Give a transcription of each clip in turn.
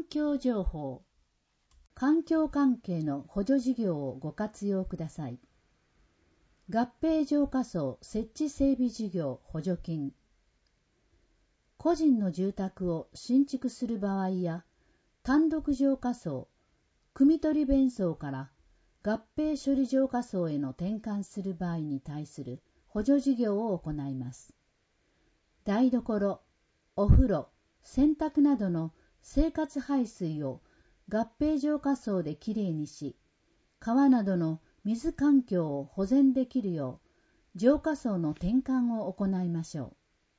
境情報、環境関係の補助事業をご活用ください。合併浄化槽設置整備事業補助金。個人の住宅を新築する場合や、単独浄化槽、汲み取り弁槽から合併処理浄化槽への転換する場合に対する補助事業を行います。台所、お風呂、洗濯などの生活排水を合併浄化槽できれいにし、川などの水環境を保全できるよう、浄化槽の転換を行いましょう。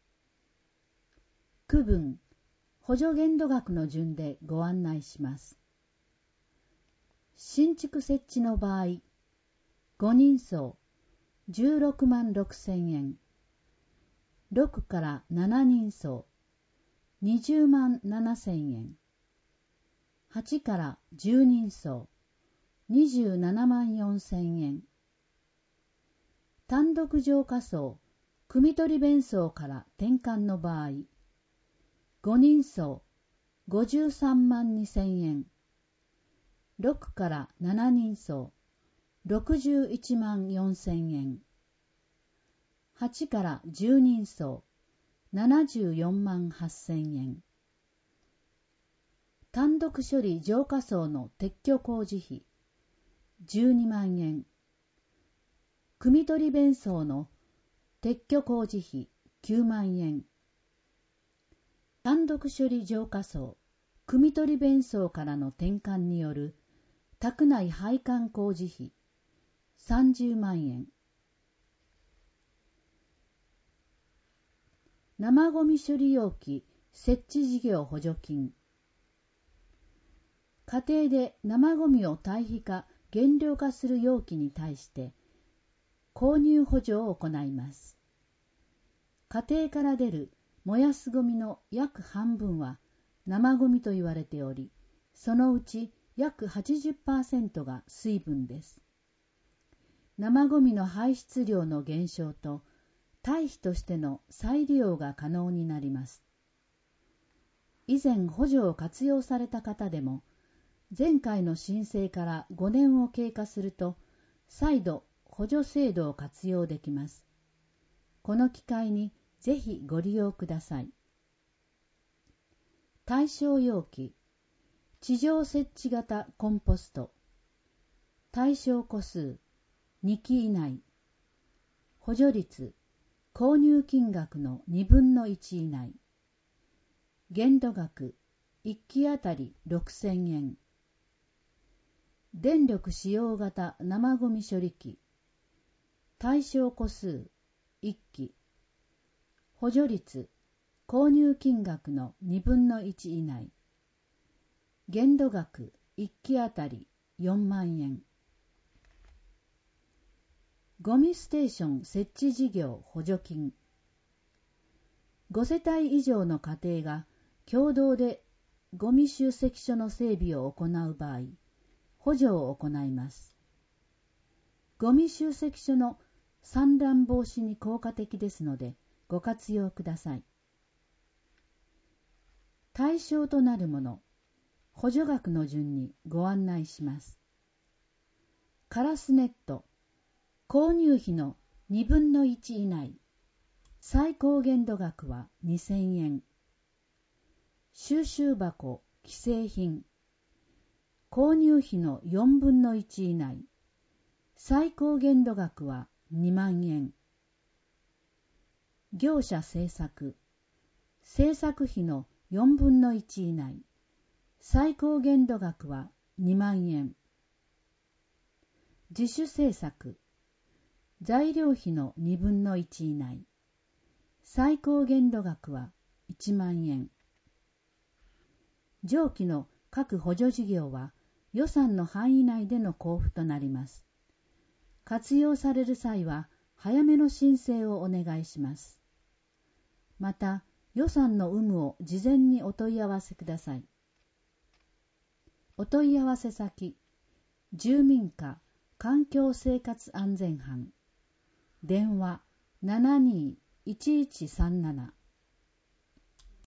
区分、補助限度額の順でご案内します。新築設置の場合、5人層、16万6千円。6から7人層、20万7千円。8から10人層、27万4千円。単独浄化槽、汲み取り弁槽から転換の場合、5人層、53万2千円。6から7人層、61万4千円。8から10人層、74万8千円。単独処理浄化槽の撤去工事費、12万円。汲み取り弁槽の撤去工事費、9万円。単独処理浄化槽、汲み取り弁槽からの転換による宅内配管工事費、30万円。生ごみ処理容器設置事業補助金。家庭で生ごみを堆肥化・減量化する容器に対して購入補助を行います。家庭から出る燃やすごみの約半分は生ごみと言われており、そのうち約 80% が水分です。生ごみの排出量の減少と堆肥としての再利用が可能になります。以前補助を活用された方でも、前回の申請から5年を経過すると、再度補助制度を活用できます。この機会にぜひご利用ください。対象容器、地上設置型コンポスト。対象個数、2基以内。補助率、購入金額の2分の1以内。限度額、1基あたり6000円。電力使用型生ごみ処理機。対象個数、1基。補助率、購入金額の2分の1以内。限度額、1基あたり4万円。ゴミステーション設置事業補助金。5世帯以上の家庭が共同でゴミ集積所の整備を行う場合、補助を行います。ゴミ集積所の散乱防止に効果的ですので、ご活用ください。対象となるもの、補助額の順にご案内します。カラスネット、購入費の2分の1以内。最高限度額は2000円。収集箱、既製品。購入費の4分の1以内。最高限度額は2万円。業者制作。制作費の4分の1以内。最高限度額は2万円。自主制作。材料費の2分の1以内。最高限度額は1万円。上記の各補助事業は予算の範囲内での交付となります。活用される際は早めの申請をお願いします。また、予算の有無を事前にお問い合わせください。お問い合わせ先、住民課環境生活安全班。電話 72-1137